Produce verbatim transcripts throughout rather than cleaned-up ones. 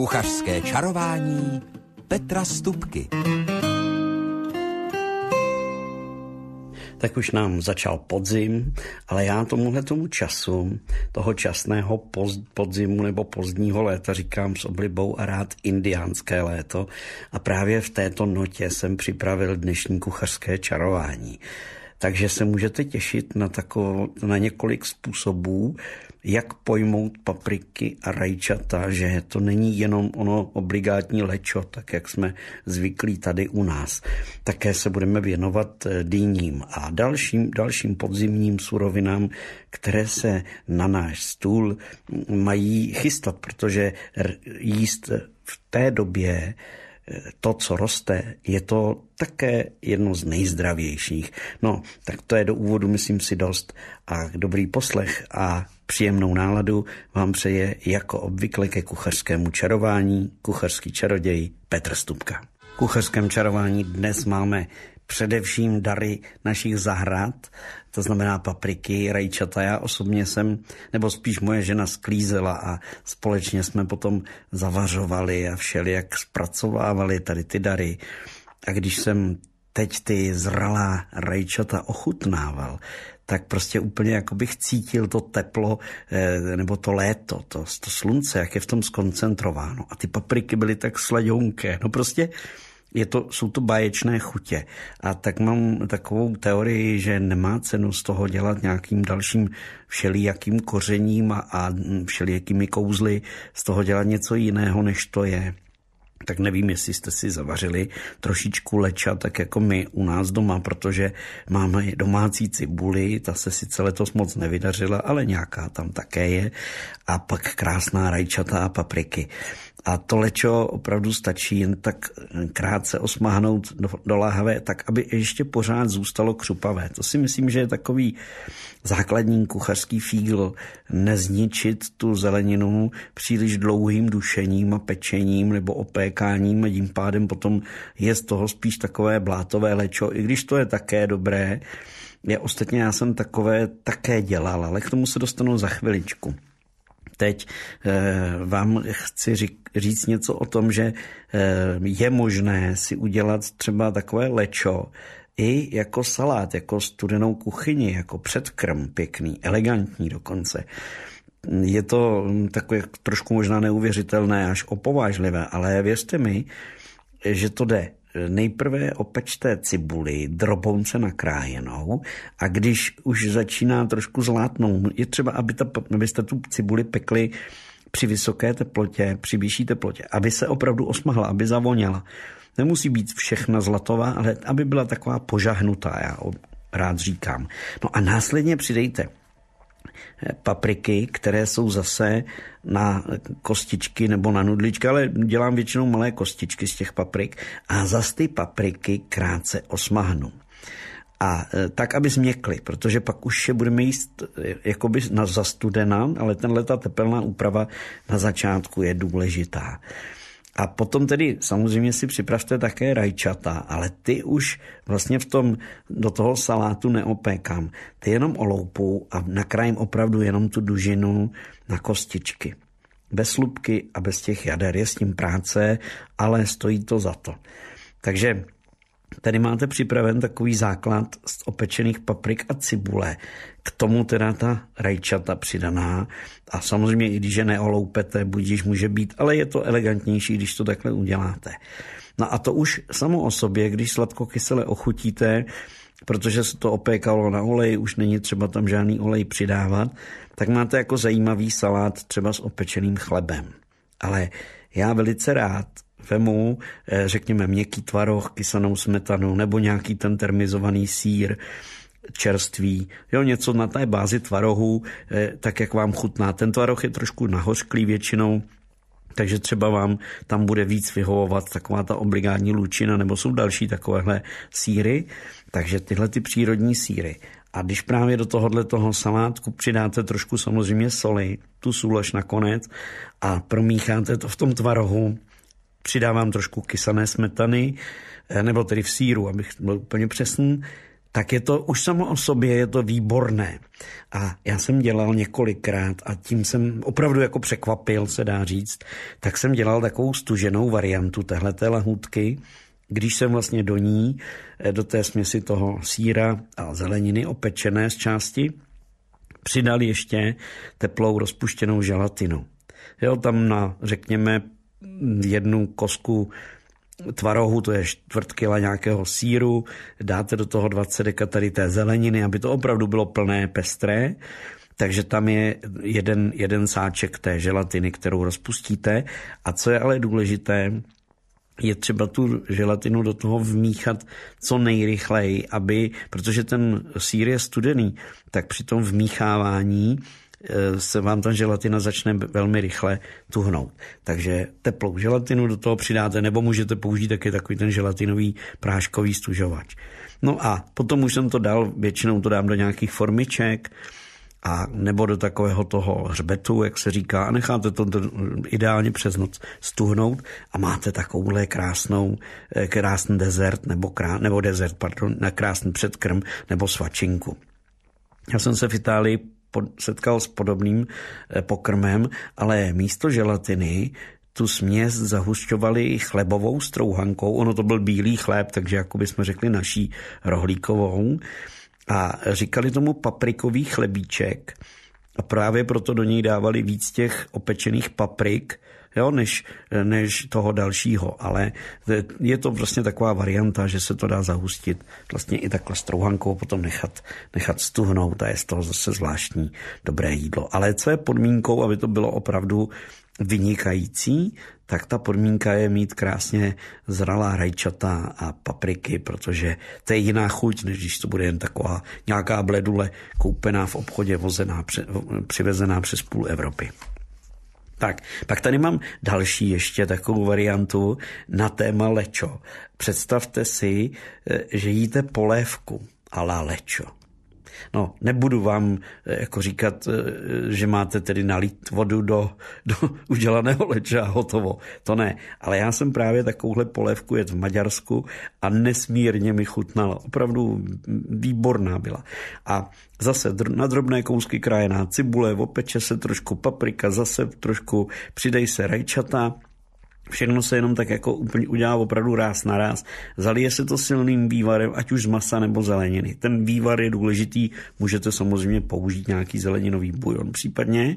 Kuchařské čarování Petra Stupky. Tak už nám začal podzim, ale já tomuhle tomu času, toho časného poz, podzimu nebo pozdního léta říkám s oblibou a rád indiánské léto. A právě v této notě jsem připravil dnešní kuchařské čarování. Takže se můžete těšit na, tako, na několik způsobů, jak pojmout papriky a rajčata, že to není jenom ono obligátní lečo, tak jak jsme zvyklí tady u nás. Také se budeme věnovat dýním a dalším, dalším podzimním surovinám, které se na náš stůl mají chystat, protože jíst v té době to, co roste, je to také jedno z nejzdravějších. No, tak to je do úvodu, myslím si, dost. A dobrý poslech a příjemnou náladu vám přeje jako obvykle ke kuchařskému čarování kuchařský čaroděj Petr Stupka. V kuchařském čarování dnes máme především dary našich zahrad, to znamená papriky, rajčata. Já osobně jsem, nebo spíš moje žena sklízela a společně jsme potom zavařovali a všelijak zpracovávali tady ty dary. A když jsem teď ty zralá rajčata ochutnával, tak prostě úplně jako bych cítil to teplo nebo to léto, to, to slunce, jak je v tom skoncentrováno. A ty papriky byly tak slaďonké. No prostě Je to, jsou to báječné chutě. A tak mám takovou teorii, že nemá cenu z toho dělat nějakým dalším všelijakým kořením a, a všelijakými kouzly, z toho dělat něco jiného, než to je. Tak nevím, jestli jste si zavařili trošičku leča, tak jako my u nás doma, protože máme domácí cibuli, ta se sice letos moc nevydařila, ale nějaká tam také je. A pak krásná rajčata a papriky. A to lečo opravdu stačí jen tak krátce osmáhnout do, do láhve, tak aby ještě pořád zůstalo křupavé. To si myslím, že je takový základní kuchařský fígl, nezničit tu zeleninu příliš dlouhým dušením a pečením nebo opékáním a tím pádem potom je z toho spíš takové blátové lečo, i když to je také dobré. Já ostatně já jsem takové také dělal, ale k tomu se dostanu za chviličku. Teď eh, vám chci řík, říct něco o tom, že eh, je možné si udělat třeba takové lečo i jako salát, jako studenou kuchyni, jako předkrm pěkný, elegantní dokonce. Je to takové trošku možná neuvěřitelné, až opovážlivé, ale věřte mi, že to jde. Nejprve opečte cibuli, drobounce nakrájenou a když už začíná trošku zlátnout, je třeba, aby ta, abyste tu cibuli pekli při vysoké teplotě, při vyšší teplotě, aby se opravdu osmahla, aby zavoněla. Nemusí být všechna zlatová, ale aby byla taková požahnutá, já rád říkám. No a následně přidejte papriky, které jsou zase na kostičky nebo na nudličky, ale dělám většinou malé kostičky z těch paprik a zase ty papriky krátce osmahnu. A tak, aby změkly, protože pak už je budeme jíst jakoby na zastudena, ale tenhle ta tepelná úprava na začátku je důležitá. A potom tedy samozřejmě si připravte také rajčata, ale ty už vlastně v tom, do toho salátu neopékám. Ty jenom oloupu a nakrájím opravdu jenom tu dužinu na kostičky. Bez slupky a bez těch jader, je s tím práce, ale stojí to za to. Takže tady máte připraven takový základ z opečených paprik a cibule. K tomu teda ta rajčata přidaná. A samozřejmě i když je neoloupete, budíž může být, ale je to elegantnější, když to takhle uděláte. No a to už samo o sobě, když sladkokysele ochutíte, protože se to opékalo na olej, už není třeba tam žádný olej přidávat, tak máte jako zajímavý salát třeba s opečeným chlebem. Ale já velice rád vemu, řekněme, měkký tvaroh, kysanou smetanu nebo nějaký ten termizovaný sýr čerstvý, jo, něco na té bázi tvarohu, tak jak vám chutná. Ten tvaroh je trošku nahořklý většinou, takže třeba vám tam bude víc vyhovovat taková ta obligátní lučina, nebo jsou další takovéhle sýry, takže tyhle ty přírodní sýry. A když právě do tohohle toho salátku přidáte trošku samozřejmě soli, tu sůl až nakonec a promícháte to v tom tvarohu, přidávám trošku kysané smetany, nebo tedy v sýru, abych byl úplně přesný, tak je to už samo o sobě je to výborné. A já jsem dělal několikrát a tím jsem opravdu jako překvapil, se dá říct, tak jsem dělal takovou stuženou variantu téhleté lahůdky, když jsem vlastně do ní, do té směsi toho sýra a zeleniny opečené z části, přidal ještě teplou rozpuštěnou želatinu. Jo, tam na, řekněme, jednu kosku tvarohu, to je čtvrt kila nějakého sýru, dáte do toho dvacet deka tady té zeleniny, aby to opravdu bylo plné, pestré, takže tam je jeden, jeden sáček té želatiny, kterou rozpustíte. A co je ale důležité, je třeba tu želatinu do toho vmíchat co nejrychleji, aby, protože ten sýr je studený, tak při tom vmíchávání se vám ta želatina začne velmi rychle tuhnout. Takže teplou želatinu do toho přidáte, nebo můžete použít taky takový ten želatinový práškový stužovač. No a potom už jsem to dal, většinou to dám do nějakých formiček, a nebo do takového toho hřbetu, jak se říká, a necháte to ideálně přes noc stuhnout a máte takovouhle krásnou, krásný dezert, nebo, krá, nebo dezert, pardon, na krásný předkrm, nebo svačinku. Já jsem se v Itálii setkal s podobným pokrmem, ale místo želatiny tu směs zahušťovali chlebovou strouhankou, ono to byl bílý chléb, takže jako bychom řekli naší rohlíkovou, a říkali tomu paprikový chlebíček a právě proto do něj dávali víc těch opečených paprik, jo, než, než toho dalšího, ale je to vlastně taková varianta, že se to dá zahustit vlastně i takhle strouhankou, potom nechat, nechat stuhnout a je z toho zase zvláštní dobré jídlo. Ale co je podmínkou, aby to bylo opravdu vynikající, tak ta podmínka je mít krásně zralá rajčata a papriky, protože to je jiná chuť, než když to bude jen taková nějaká bledule koupená v obchodě, vozená, přivezená přes půl Evropy. Tak, pak tady mám další ještě takovou variantu na téma lečo. Představte si, že jíte polévku a la lečo. No, nebudu vám jako říkat, že máte tedy nalít vodu do, do udělaného leča a hotovo. To ne. Ale já jsem právě takovouhle polévku jet v Maďarsku a nesmírně mi chutnala. Opravdu výborná byla. A zase na drobné kousky krájená cibule, opeče se trošku paprika, zase trošku přidej se rajčata. Všechno se jenom tak jako úplně udělá opravdu ráz na ráz. Zalije se to silným vývarem, ať už z masa nebo zeleniny. Ten vývar je důležitý, můžete samozřejmě použít nějaký zeleninový bujon případně.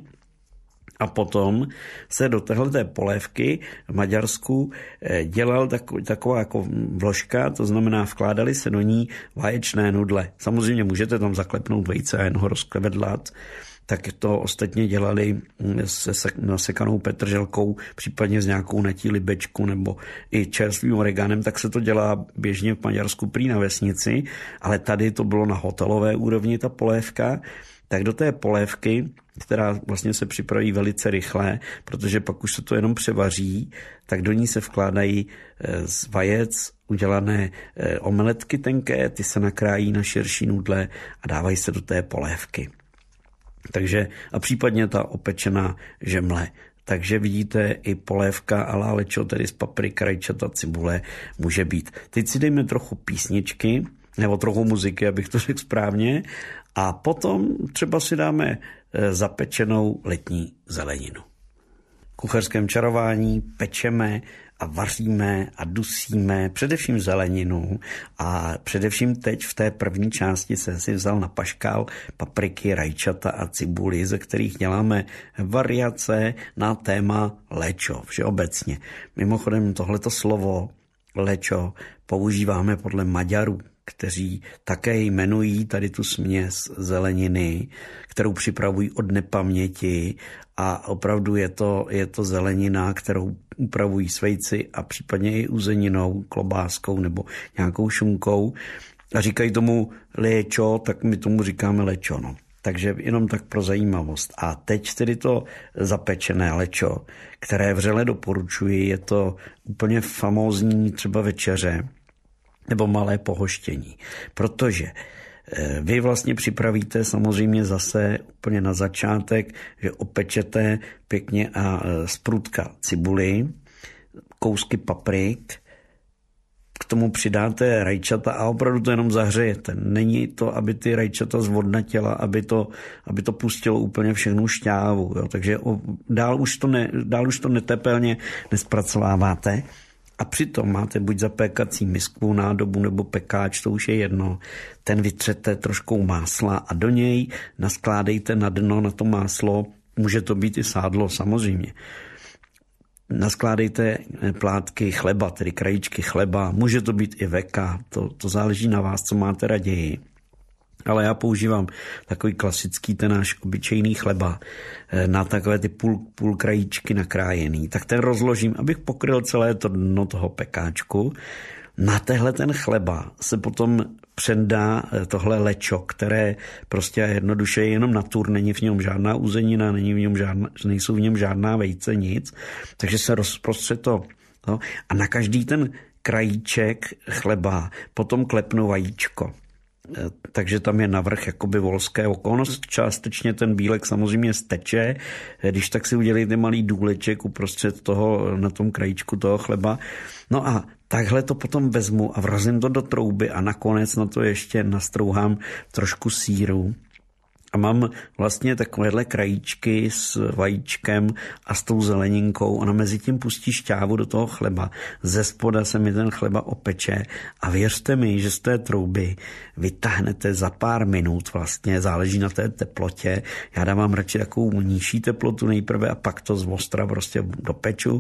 A potom se do téhleté polévky v Maďarsku dělal taková jako vložka, to znamená vkládali se do ní vaječné nudle. Samozřejmě můžete tam zaklepnout vejce a jen ho rozklevedlat. Tak to ostatně dělali se nasekanou petrželkou, případně s nějakou natí libečku nebo i čerstvým oreganem, tak se to dělá běžně v Maďarsku prý na vesnici, ale tady to bylo na hotelové úrovni ta polévka, tak do té polévky, která vlastně se připraví velice rychle, protože pak už se to jenom převaří, tak do ní se vkládají z vajec udělané omeletky tenké, ty se nakrájí na širší nudle a dávají se do té polévky. Takže a případně ta opečená žemle. Takže vidíte, i polévka a la lečo, tedy z paprika, rajčata, cibule, může být. Teď si dejme trochu písničky, nebo trochu muziky, abych to řekl správně, a potom třeba si dáme zapečenou letní zeleninu. V kuchařském čarování pečeme a vaříme a dusíme především zeleninu a především teď v té první části jsem si vzal na paškál papriky, rajčata a cibuli, ze kterých děláme variace na téma lečo všeobecně. Mimochodem tohleto slovo lečo používáme podle Maďarů, kteří také jmenují tady tu směs zeleniny, kterou připravují od nepaměti a opravdu je to, je to zelenina, kterou upravují s vejci a případně i uzeninou, klobáskou nebo nějakou šunkou a říkají tomu léčo, tak my tomu říkáme lečo. No. Takže jenom tak pro zajímavost. A teď tedy to zapečené lečo, které vřele doporučuji, je to úplně famózní třeba večeře, nebo malé pohoštění, protože vy vlastně připravíte samozřejmě zase úplně na začátek, že opečete pěkně a z prudka cibuli, kousky paprik, k tomu přidáte rajčata a opravdu to jenom zahřejete. Není to, aby ty rajčata zvodnatěla, aby to, aby to pustilo úplně všechnu šťávu. Jo. Takže dál už, to ne, dál už to netepelně nespracováváte. A přitom máte buď zapékací misku, nádobu nebo pekáč, to už je jedno. Ten vytřete troškou másla a do něj naskládejte na dno na to máslo, může to být i sádlo samozřejmě. Naskládejte plátky chleba, tedy krajíčky chleba, může to být i veka, to, to záleží na vás, co máte raději. Ale já používám takový klasický, ten náš obyčejný chleba na takové ty půl, půl krajíčky nakrájený. Tak ten rozložím, abych pokryl celé to dno toho pekáčku. Na tehle ten chleba se potom předá tohle lečo, které prostě jednoduše je jenom natur, není v něm žádná uzenina, není v něm žádná, nejsou v něm žádná vejce, nic. Takže se rozprostře to. No, a na každý ten krajíček chleba potom klepnu vajíčko. Takže tam je navrch jakoby volské oko. Částečně ten bílek samozřejmě steče, když tak si udělejte malý důleček uprostřed toho, na tom krajíčku toho chleba. No a takhle to potom vezmu a vrazím to do trouby a nakonec na to ještě nastrouhám trošku sýru. A mám vlastně takovéhle krajíčky s vajíčkem a s tou zeleninkou. Ona mezi tím pustí šťávu do toho chleba. Ze spoda se mi ten chleba opeče a věřte mi, že z té trouby vytáhnete za pár minut, vlastně záleží na té teplotě. Já dávám radši takovou nižší teplotu nejprve a pak to z ostra prostě dopeču.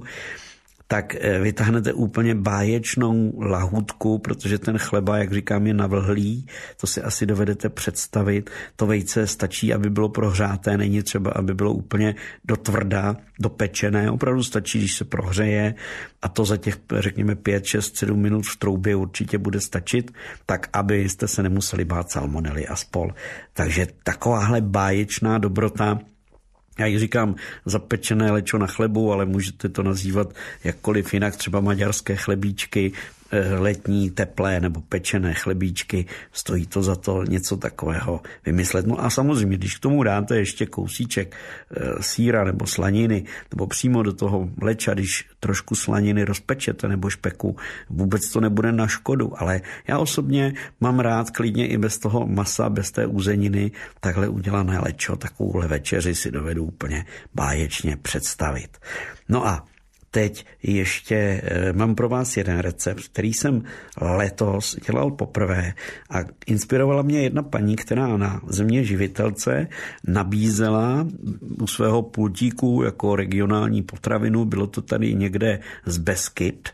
Tak vytáhnete úplně báječnou lahůdku, protože ten chleba, jak říkám, je navlhlý, to si asi dovedete představit. To vejce stačí, aby bylo prohřáté, není třeba, aby bylo úplně dotvrdá, dopečené, opravdu stačí, když se prohřeje a to za těch, řekněme, pět, šest, sedm minut v troubě určitě bude stačit, tak abyste se nemuseli bát salmonely a spol. Takže takováhle báječná dobrota. Já ji říkám zapečené lečo na chlebu, ale můžete to nazývat jakkoliv jinak, třeba maďarské chlebíčky, letní, teplé nebo pečené chlebíčky, stojí to za to něco takového vymyslet. No a samozřejmě, když k tomu dáte ještě kousíček sýra nebo slaniny, nebo přímo do toho leča, když trošku slaniny rozpečete nebo špeku, vůbec to nebude na škodu, ale já osobně mám rád klidně i bez toho masa, bez té uzeniny, takhle udělané lečo, takovouhle večeři si dovedu úplně báječně představit. No a teď ještě mám pro vás jeden recept, který jsem letos dělal poprvé a inspirovala mě jedna paní, která na Země živitelce nabízela u svého pultíku jako regionální potravinu, bylo to tady někde z Beskyd,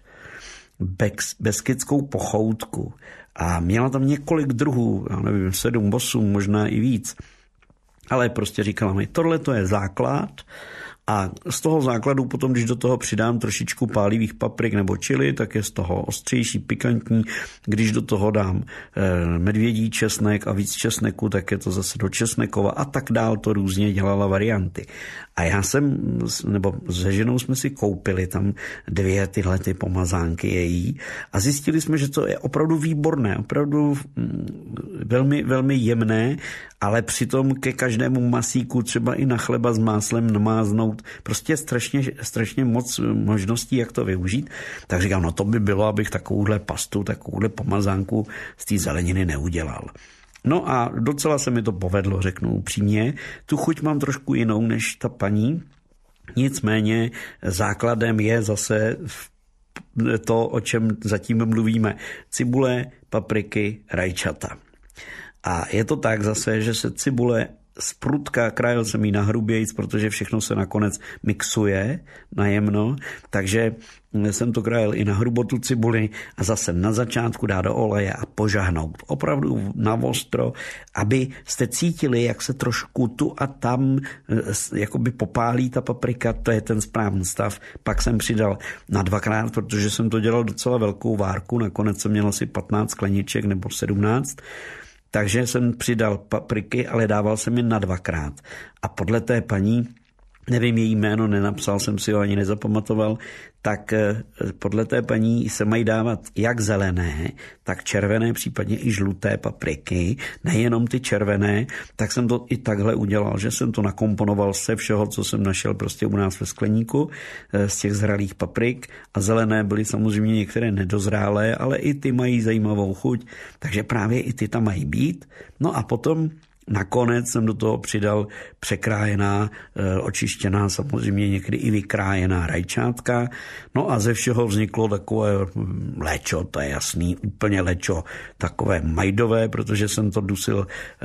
beskidskou pochoutku a měla tam několik druhů, já nevím, sedm, osm, možná i víc, ale prostě říkala mi, tohle to je základ. A z toho základu potom, když do toho přidám trošičku pálivých paprik nebo chili, tak je z toho ostřejší, pikantní. Když do toho dám medvědí česnek a víc česneku, tak je to zase do česnekova a tak dál, to různě dělala varianty. A já jsem, nebo se ženou jsme si koupili tam dvě tyhle ty pomazánky její a zjistili jsme, že to je opravdu výborné, opravdu velmi, velmi jemné, ale přitom ke každému masíku třeba i na chleba s máslem namáznout prostě strašně, strašně moc možností, jak to využít. Tak říkám, no to by bylo, abych takovouhle pastu, takovouhle pomazánku z té zeleniny neudělal. No a docela se mi to povedlo, řeknu upřímně. Tu chuť mám trošku jinou než ta paní. Nicméně základem je zase to, o čem zatím mluvíme. Cibule, papriky, rajčata. A je to tak zase, že se cibule sprutka, krájel jsem ji na hrubějc, protože všechno se nakonec mixuje najemno, takže jsem to krájel i na hrubotu cibuli a zase na začátku dá do oleje a požahnout. Opravdu na ostro, aby jste cítili, jak se trošku tu a tam jakoby popálí ta paprika, to je ten správný stav. Pak jsem přidal na dvakrát, protože jsem to dělal docela velkou várku, nakonec jsem měl asi patnáct skleniček nebo sedmnáct. Takže jsem přidal papriky, ale dával jsem je na dvakrát. A podle té paní nevím její jméno, nenapsal jsem si ho, ani nezapamatoval, tak podle té paní se mají dávat jak zelené, tak červené, případně i žluté papriky, nejenom ty červené, tak jsem to i takhle udělal, že jsem to nakomponoval se všeho, co jsem našel prostě u nás ve skleníku, z těch zralých paprik, a zelené byly samozřejmě některé nedozrálé, ale i ty mají zajímavou chuť, takže právě i ty tam mají být. No a potom nakonec jsem do toho přidal překrájená, očištěná, samozřejmě někdy i vykrájená rajčátka. No a ze všeho vzniklo takové lečo, to je jasný, úplně lečo, takové majdové, protože jsem to dusil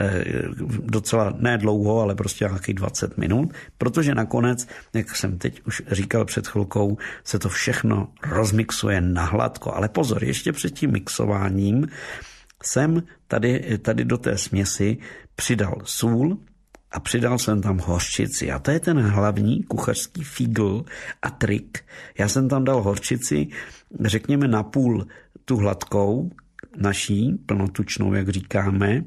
docela ne dlouho, ale prostě nějakých dvacet minut, protože nakonec, jak jsem teď už říkal před chvilkou, se to všechno rozmixuje na hladko. Ale pozor, ještě před tím mixováním jsem tady, tady do té směsi přidal sůl a přidal jsem tam hořčici. A to je ten hlavní kuchařský fígl a trik. Já jsem tam dal hořčici, řekněme napůl tu hladkou, naší, plnotučnou, jak říkáme,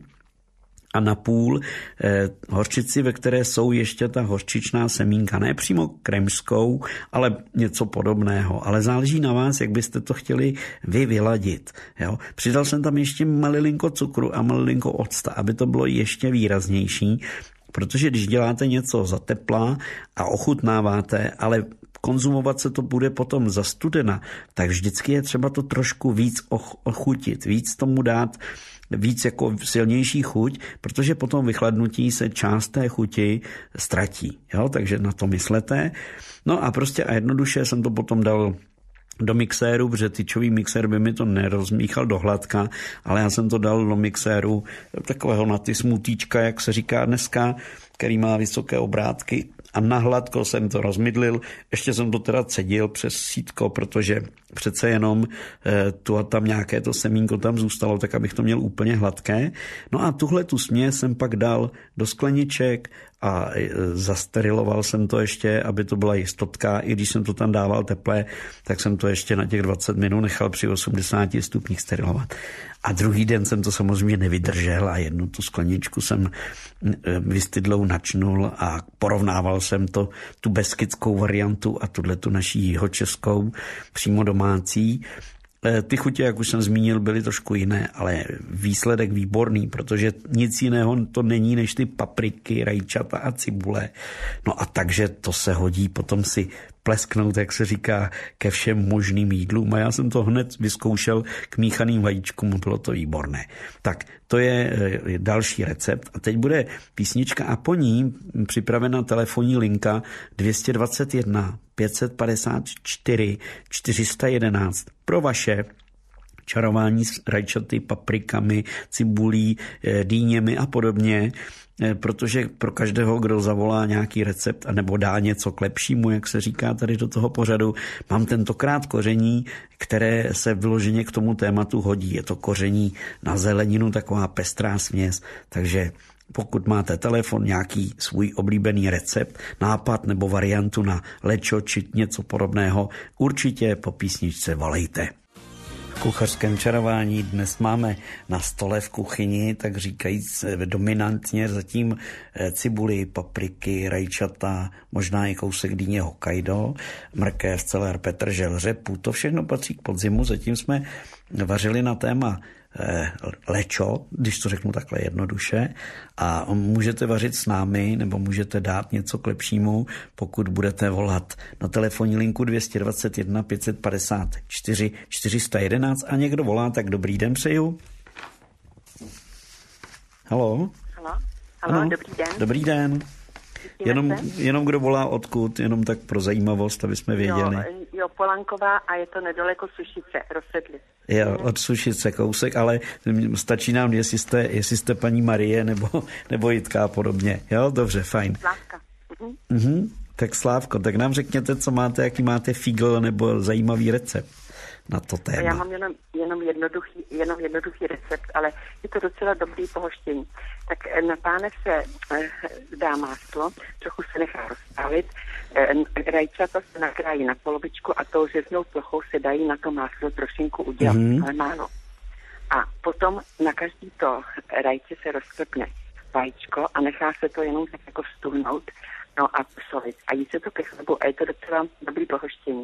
a napůl eh, hořčici, ve které jsou ještě ta hořčičná semínka. Ne přímo kremskou, ale něco podobného. Ale záleží na vás, jak byste to chtěli vy vyladit. Jo? Přidal jsem tam ještě malilinko cukru a malilinko octa, aby to bylo ještě výraznější, protože když děláte něco za tepla a ochutnáváte, ale konzumovat se to bude potom za studena, tak vždycky je třeba to trošku víc ochutit, víc tomu dát, víc jako silnější chuť, protože potom vychladnutí se část té chuti ztratí. Jo? Takže na to myslete. No a prostě a jednoduše jsem to potom dal do mixéru, protože tyčový mixér by mi to nerozmíchal do hladka, ale já jsem to dal do mixéru takového na ty smutíčka, jak se říká dneska, který má vysoké obrátky, a na hladko jsem to rozmydlil. Ještě jsem to teda cedil přes sítko, protože přece jenom e, tu a tam nějaké to semínko tam zůstalo, tak abych to měl úplně hladké. No a tuhle tu směs jsem pak dal do skleniček a e, zasteriloval jsem to ještě, aby to byla jistotka. I když jsem to tam dával teplé, tak jsem to ještě na těch dvacet minut nechal při osmdesáti stupních sterilovat. A druhý den jsem to samozřejmě nevydržel a jednu tu skleničku jsem vystydlou načnul a porovnával jsem to, tu beskidskou variantu a tuhle tu naší jihočeskou, přímo domácí. Ty chutě, jak už jsem zmínil, byly trošku jiné, ale výsledek výborný, protože nic jiného to není než ty papriky, rajčata a cibule. No a takže to se hodí potom si plesknout, jak se říká, ke všem možným jídlům. A já jsem to hned vyzkoušel k míchaným vajíčkům, bylo to výborné. Tak to je další recept. A teď bude písnička a po ní připravena telefonní linka dvě stě dvacet jedna pět set padesát čtyři čtyři sta jedenáct pro vaše čarování s rajčaty, paprikami, cibulí, dýněmi a podobně, protože pro každého, kdo zavolá nějaký recept anebo dá něco k lepšímu, jak se říká tady do toho pořadu, mám tentokrát koření, které se vyloženě k tomu tématu hodí. Je to koření na zeleninu, taková pestrá směs, takže pokud máte telefon, nějaký svůj oblíbený recept, nápad nebo variantu na lečo či něco podobného, určitě po písničce volejte. V kuchařském čarování dnes máme na stole v kuchyni, tak říkajíc dominantně zatím cibuli, papriky, rajčata, možná i kousek dýně Hokkaido, mrkev, celer, petržel, řepu. To všechno patří k podzimu. Zatím jsme vařili na téma lečo, když to řeknu takhle jednoduše, a můžete vařit s námi nebo můžete dát něco k lepšímu, pokud budete volat na telefonní linku dvě stě dvacet jedna pět set padesát čtyři čtyři sta jedenáct a někdo volá, tak dobrý den přeju. Haló? Haló, Haló ano. Dobrý den. Dobrý den. Jenom, jenom kdo volá odkud, jenom tak pro zajímavost, aby jsme věděli. Jo, jo, Polanková a je to nedaleko Sušice, Rozsedli. Jo, od Sušice kousek, ale stačí nám, jestli jste, jestli jste paní Marie nebo, nebo Jitka a podobně. Jo, dobře, fajn. Slávka. Mhm. Mhm, tak Slávko, tak nám řekněte, co máte, jaký máte fígl nebo zajímavý recept na to téma. Já mám jenom, jenom, jednoduchý, jenom jednoduchý recept, ale je to docela dobrý pohoštění. Tak na pánev se dá máslo, trochu se nechá rozpálit, rajčata se nakrájí na polovičku a tou řeznou plochou se dají na to máslo trošinku udělat, mm-hmm. ale málo. A potom na každý to rajče se rozklepne vajíčko a nechá se to jenom tak jako stuhnout no a solit. A jí se to ke chlebu a je to docela dobrý pohoštění.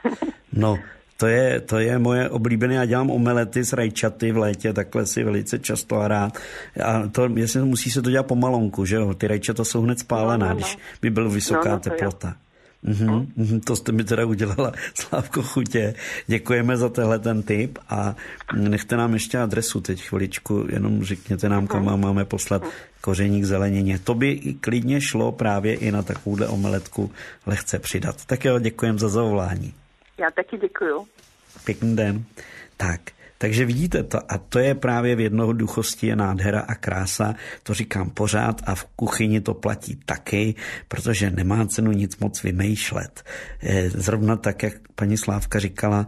No, to je, to je moje oblíbené. Já dělám omelety s rajčaty v létě, takhle si velice často a rád. A to, jestli musí se to dělat pomalonku, že jo? Ty rajčata jsou hned spálená, no, no, no. Když by byla vysoká no, no, teplota. Uhum, uhum, to jste mi teda udělala, Slávko, chutě. Děkujeme za tenhle ten tip a nechte nám ještě adresu teď chviličku, jenom řekněte nám, kam máme poslat kořeník zelenině. To by klidně šlo právě i na takovouhle omeletku lehce přidat. Tak jo, děkujem za zavolání. Já taky děkuju. Pěkný den. Tak. Takže vidíte to, a to je právě v jednoduchosti je nádhera a krása, to říkám pořád a v kuchyni to platí taky, protože nemá cenu nic moc vymýšlet. Zrovna tak, jak paní Slávka říkala,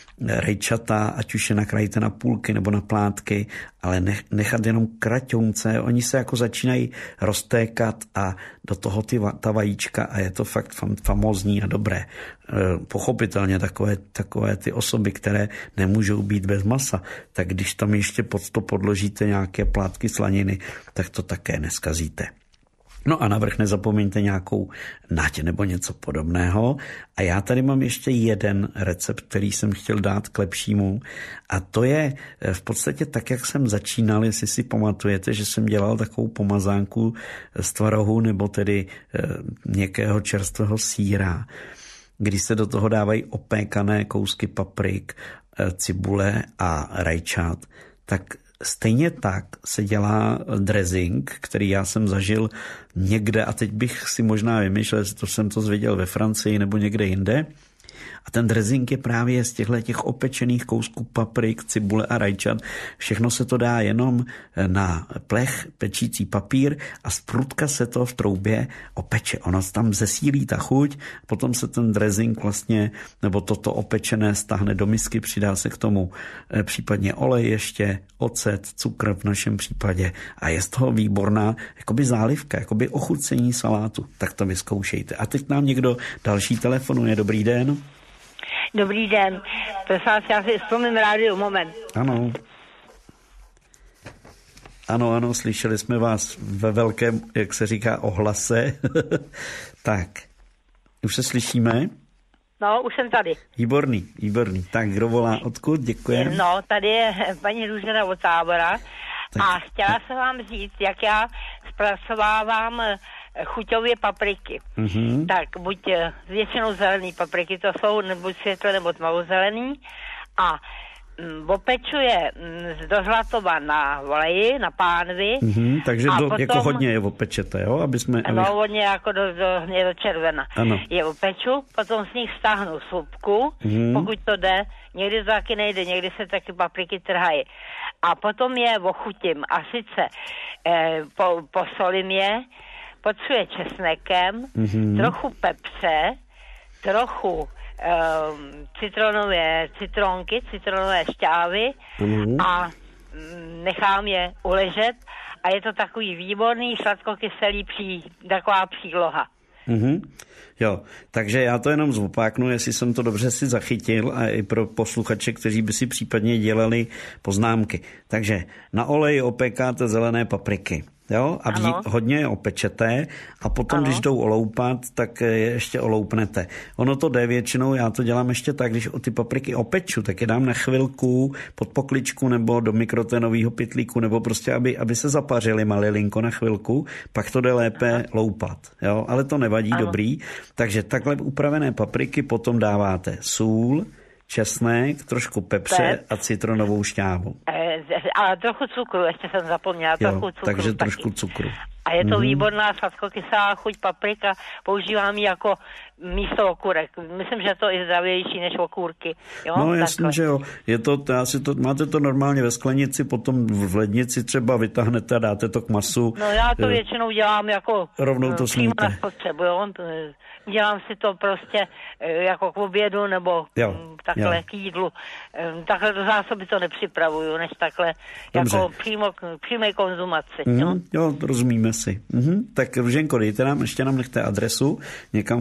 rajčata, ať už je nakrájíte na půlky nebo na plátky, ale nechat jenom kraťounce, oni se jako začínají roztékat a do toho ty, ta vajíčka a je to fakt fam, famózní a dobré. Pochopitelně takové, takové ty osoby, které nemůžou být bez masa, tak když tam ještě pod to podložíte nějaké plátky slaniny, tak to také neskazíte. No a navrch nezapomeňte nějakou nať nebo něco podobného. A já tady mám ještě jeden recept, který jsem chtěl dát k lepšímu. A to je v podstatě tak, jak jsem začínal, jestli si pamatujete, že jsem dělal takovou pomazánku z tvarohu nebo tedy měkkého čerstvého sýra, kdy se do toho dávají opékané kousky paprik, cibule a rajčat, tak stejně tak se dělá dressing, který já jsem zažil někde a teď bych si možná vymýšlel, že to jsem to zvěděl ve Francii nebo někde jinde. A ten dressing je právě z těchto těch opečených kousků paprik, cibule a rajčat. Všechno se to dá jenom na plech, pečící papír a z prudka se to v troubě opeče. Ono tam zesílí ta chuť, potom se ten dressing vlastně, nebo toto opečené stáhne do misky, přidá se k tomu případně olej ještě, ocet, cukr v našem případě a je z toho výborná jakoby zálivka, jakoby ochucení salátu. Tak to vyzkoušejte. A teď nám někdo další telefonuje. Dobrý den. Dobrý den, prosím vás, já si vzpomím rádiu, moment. Ano. Ano, ano, slyšeli jsme vás ve velkém, jak se říká, ohlase. Tak, už se slyšíme? No, už jsem tady. Výborný, výborný. Tak, kdo volá, odkud, děkujem. No, tady je paní Růžena od Tábora tak. A chtěla jsem vám říct, jak já zpracovávám chuťově papriky. Mm-hmm. Tak buď většinou zelený papriky to jsou, buď světle nebo tmavozelený a m, opeču je m, do zlatova na oleji, na pánvi. Mm-hmm, takže do, potom, jako hodně je opečete, jo? Aby jsme, aby... No, hodně jako do, do, do červena. Ano. Je opeču, potom z nich stáhnu slupku, mm-hmm. pokud to jde. Někdy to taky nejde, někdy se taky papriky trhají. A potom je ochutím a sice eh, po, posolím je, potřuje česnekem, mm-hmm. trochu pepře, trochu um, citronové citronky, citronové šťávy mm-hmm. a um, nechám je uležet a je to takový výborný sladkokyselý pří, taková příloha. Mm-hmm. Jo, takže já to jenom zopáknu, jestli jsem to dobře si zachytil a i pro posluchače, kteří by si případně dělali poznámky. Takže na oleji opékáte zelené papriky. Jo, a vý, hodně je opečete a potom, ano. Když jdou oloupat, tak je ještě oloupnete. Ono to jde většinou, já to dělám ještě tak, když ty papriky opeču, tak je dám na chvilku pod pokličku nebo do mikroténového pytlíku, nebo prostě, aby, aby se zapařily malilinko na chvilku, pak to jde lépe Aha. loupat. Jo, ale to nevadí, ano. Dobrý. Takže takhle upravené papriky potom dáváte sůl, česnek, trošku pepře Pep. a citronovou šťávu. E, ale trochu cukru, ještě jsem zapomněla. Jo, trochu cukru, takže taky. trošku cukru. A je to mm-hmm. výborná sladkokyselá chuť paprika. Používám ji jako místo okurek. Myslím, že to je zdravější než okurky. Jo? No jasně, že jo. Je to, asi to, máte to normálně ve sklenici, potom v lednici třeba vytáhnete a dáte to k masu. No já to většinou dělám jako rovnou to přímo na spotřebu. Jo? Dělám si to prostě jako k obědu nebo jo, takhle jo. k jídlu. Takhle do zásoby to nepřipravuju, než takhle Dobře. jako přímo k přímé konzumaci. Mm, jo? jo, rozumíme si. Mhm. Tak Růženko, dejte nám, ještě nám nechte adresu někam ku Táboru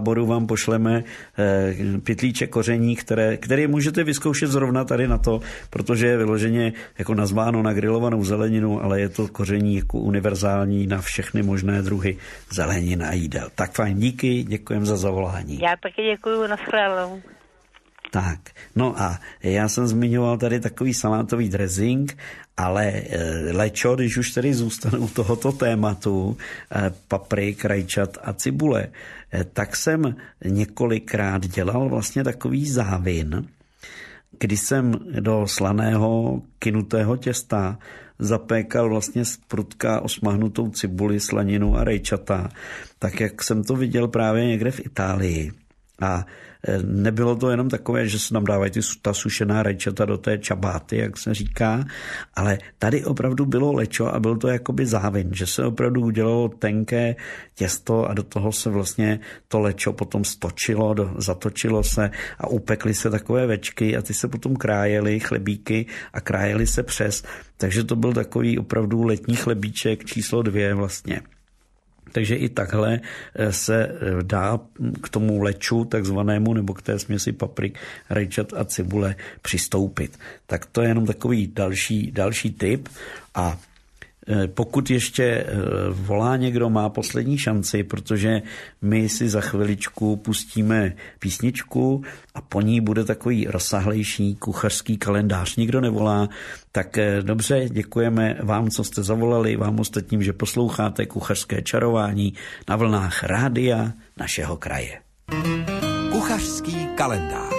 táboru vám pošleme pytlíček koření, které, které můžete vyzkoušet zrovna tady na to, protože je vyloženě jako nazváno na grilovanou zeleninu, ale je to koření jako univerzální na všechny možné druhy zelenin a jídel. Tak fajn, díky, děkujem za zavolání. Já taky děkuju, nashledanou. Tak, no a já jsem zmiňoval tady takový salátový dressing, ale lečo, když už tady zůstanu u tohoto tématu, paprik, rajčat a cibule, tak jsem několikrát dělal vlastně takový závin, kdy jsem do slaného kynutého těsta zapékal vlastně z prutka osmahnutou cibuli, slaninu a rajčata, tak jak jsem to viděl právě někde v Itálii. A nebylo to jenom takové, že se nám dávají ty, ta sušená rajčata do té čabáty, jak se říká, ale tady opravdu bylo lečo a byl to jakoby závin, že se opravdu udělalo tenké těsto a do toho se vlastně to lečo potom stočilo, do, zatočilo se a upekly se takové večky a ty se potom krájely, chlebíky a krájely se přes, takže to byl takový opravdu letní chlebíček číslo dvě vlastně. Takže i takhle se dá k tomu leču takzvanému nebo k té směsi paprik, rajčat a cibule přistoupit. Tak to je jenom takový další, další tip. A pokud ještě volá někdo, má poslední šanci, protože my si za chviličku pustíme písničku a po ní bude takový rozsáhlejší kuchařský kalendář. Nikdo nevolá, tak dobře, děkujeme vám, co jste zavolali, vám ostatním, že posloucháte Kuchařské čarování na vlnách rádia našeho kraje. Kuchařský kalendář.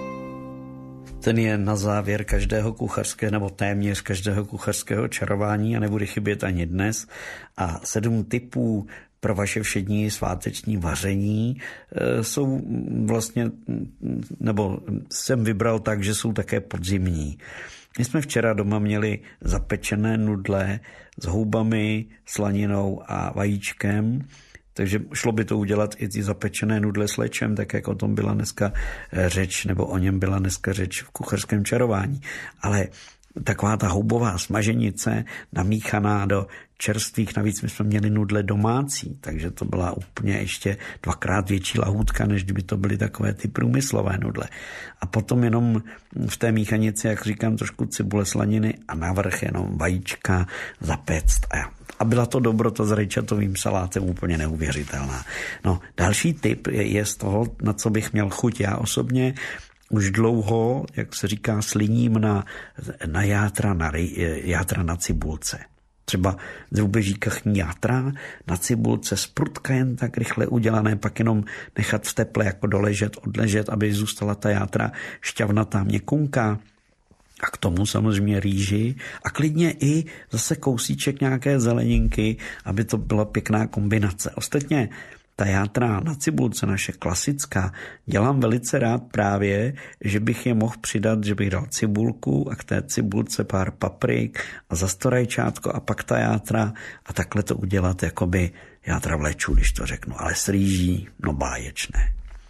Ten je na závěr každého kuchařského nebo téměř každého kuchařského čarování a nebude chybět ani dnes. A sedm tipů pro vaše všední sváteční vaření jsou vlastně, nebo jsem vybral tak, že jsou také podzimní. My jsme včera doma měli zapečené nudle s houbami, slaninou a vajíčkem, takže šlo by to udělat i ty zapečené nudle s lečem, tak jak o tom byla dneska řeč, nebo o něm byla dneska řeč v kuchařském čarování. Ale taková ta houbová smaženice namíchaná do čerstvých, navíc my jsme měli nudle domácí, takže to byla úplně ještě dvakrát větší lahůdka, než kdyby to byly takové ty průmyslové nudle. A potom jenom v té míchanici, jak říkám, trošku cibule, slaniny a navrch jenom vajíčka zapéct. A byla to dobrota s rajčatovým salátem úplně neuvěřitelná. No, další tip je, je z toho, na co bych měl chuť já osobně. Už dlouho, jak se říká, sliním na, na játra na, játra na cibulce. Třeba drůbeží kachní játra na cibulce z prutka jen tak rychle udělané, pak jenom nechat v teple jako doležet, odležet, aby zůstala ta játra šťavnatá, měkkunká. A k tomu samozřejmě rýži a klidně i zase kousíček nějaké zeleninky, aby to byla pěkná kombinace. Ostatně ta játra na cibulce, naše klasická, dělám velice rád právě, že bych je mohl přidat, že bych dal cibulku a k té cibulce pár paprik a zas to rajčátko a pak ta játra a takhle to udělat jakoby játra v leču, když to řeknu, ale s rýží, no báječné.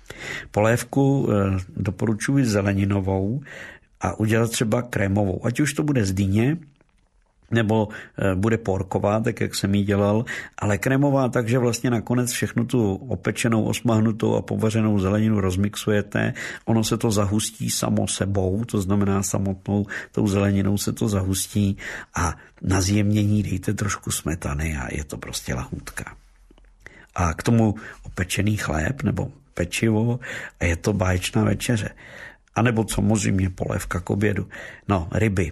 Polévku eh, doporučuji zeleninovou a udělat třeba krémovou, ať už to bude z dýně, nebo bude porková, tak jak jsem ji dělal, ale krémová, takže vlastně nakonec všechnu tu opečenou, osmahnutou a povařenou zeleninu rozmixujete, ono se to zahustí samo sebou, to znamená samotnou tou zeleninou se to zahustí a na zjemnění dejte trošku smetany a je to prostě lahůdka. A k tomu opečený chléb nebo pečivo a je to báječná večeře. A nebo samozřejmě polévka k obědu. No, ryby.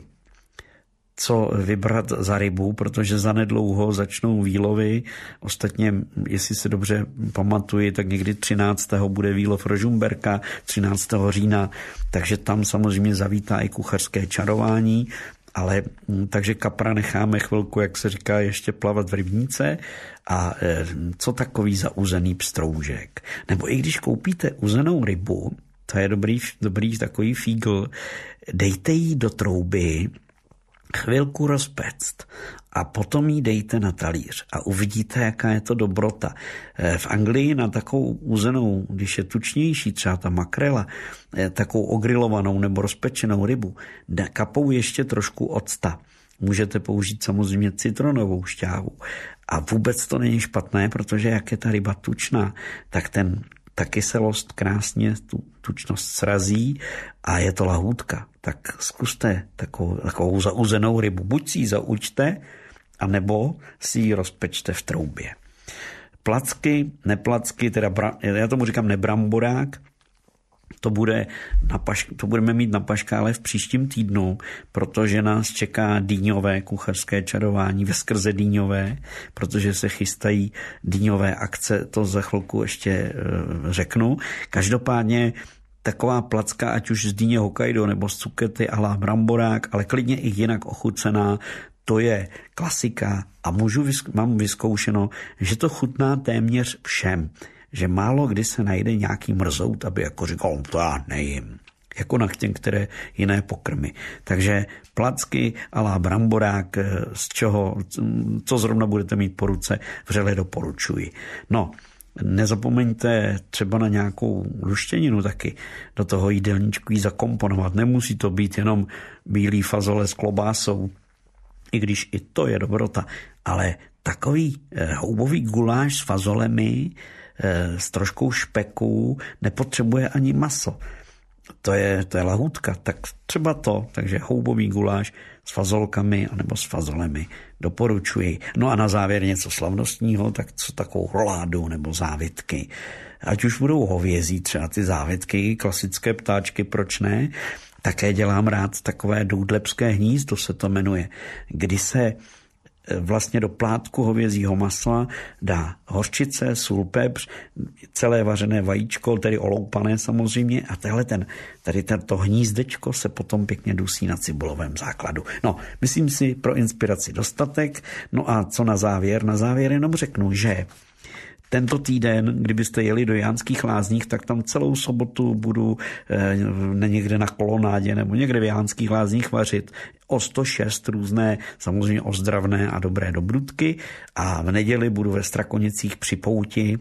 Co vybrat za rybu, protože zanedlouho začnou výlovy. Ostatně, jestli se dobře pamatuji, tak někdy třináctého bude výlov rožumberka, třináctého října, takže tam samozřejmě zavítá i kuchařské čarování, ale takže kapra necháme chvilku, jak se říká, ještě plavat v rybníce. A e, co takový za uzený pstroužek? Nebo i když koupíte uzenou rybu, to je dobrý, dobrý takový fígl, dejte ji do trouby, chvilku rozpect a potom ji dejte na talíř a uvidíte, jaká je to dobrota. V Anglii na takovou uzenou, když je tučnější, třeba ta makrela, takovou ogrilovanou nebo rozpečenou rybu, kapou ještě trošku octa. Můžete použít samozřejmě citronovou šťávu a vůbec to není špatné, protože jak je ta ryba tučná, tak ten ta kyselost krásně tu tučnost srazí a je to lahůdka. Tak zkuste takovou, takovou zauzenou rybu. Buď si ji zaučte, anebo si ji rozpečte v troubě. Placky, neplacky, teda bra, já tomu říkám nebramborák, to, bude na paš, to budeme mít na paškále v příštím týdnu, protože nás čeká dýňové kuchařské čarování, veskrze dýňové, protože se chystají dýňové akce, to za chvilku ještě e, řeknu. Každopádně taková placka, ať už z dýně Hokkaido nebo z cukety a la bramborák, ale klidně i jinak ochucená, to je klasika a můžu, mám vyzkoušeno, že to chutná téměř všem. Že málo kdy se najde nějaký mrzout, aby jako říkal, to já nejím. Jako na některé jiné pokrmy. Takže placky a la bramborák, z čeho, co zrovna budete mít po ruce, vřele doporučuji. No, nezapomeňte třeba na nějakou luštěninu taky do toho jídelníčku jí zakomponovat. Nemusí to být jenom bílý fazole s klobásou, i když i to je dobrota, ale takový houbový guláš s fazolemi, s troškou špeku, nepotřebuje ani maso. To je, to je lahůdka, tak třeba to, takže houbový guláš s fazolkami anebo s fazolemi doporučuji. No a na závěr něco slavnostního, tak co takovou roládu nebo závitky. Ať už budou hovězí, třeba ty závitky, klasické ptáčky, proč ne? Také dělám rád takové doudlepské hnízdo, se to jmenuje, kdy se vlastně do plátku hovězího masla dá hořčice, sůl, pepř, celé vařené vajíčko, tedy oloupané samozřejmě, a tenhle ten, tady tento hnízdečko se potom pěkně dusí na cibulovém základu. No, myslím si pro inspiraci dostatek. No a co na závěr? Na závěr jenom řeknu, že tento týden, kdybyste jeli do Jánských Lázních, tak tam celou sobotu budu eh, někde na kolonádě nebo někde v Jánských Lázních vařit o sto šest různé, samozřejmě ozdravné a dobré dobrutky a v neděli budu ve Strakonicích při pouti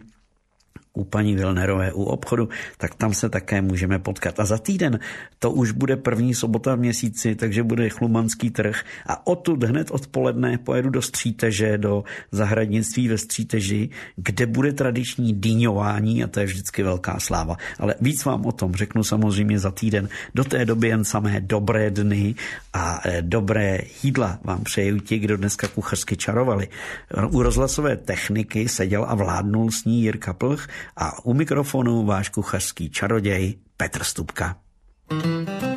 u paní Vilnerové u obchodu, tak tam se také můžeme potkat. A za týden to už bude první sobota v měsíci, takže bude chlumanský trh a odtud hned odpoledne pojedu do Stříteže, do zahradnictví ve Stříteži, kde bude tradiční dýňování a to je vždycky velká sláva. Ale víc vám o tom řeknu samozřejmě za týden. Do té doby jen samé dobré dny a dobré jídla vám přeju ti, kdo dneska kuchařsky čarovali. U rozhlasové techniky seděl a vládnul s ní Jirka Plch a u mikrofonu váš kuchařský čaroděj Petr Stupka.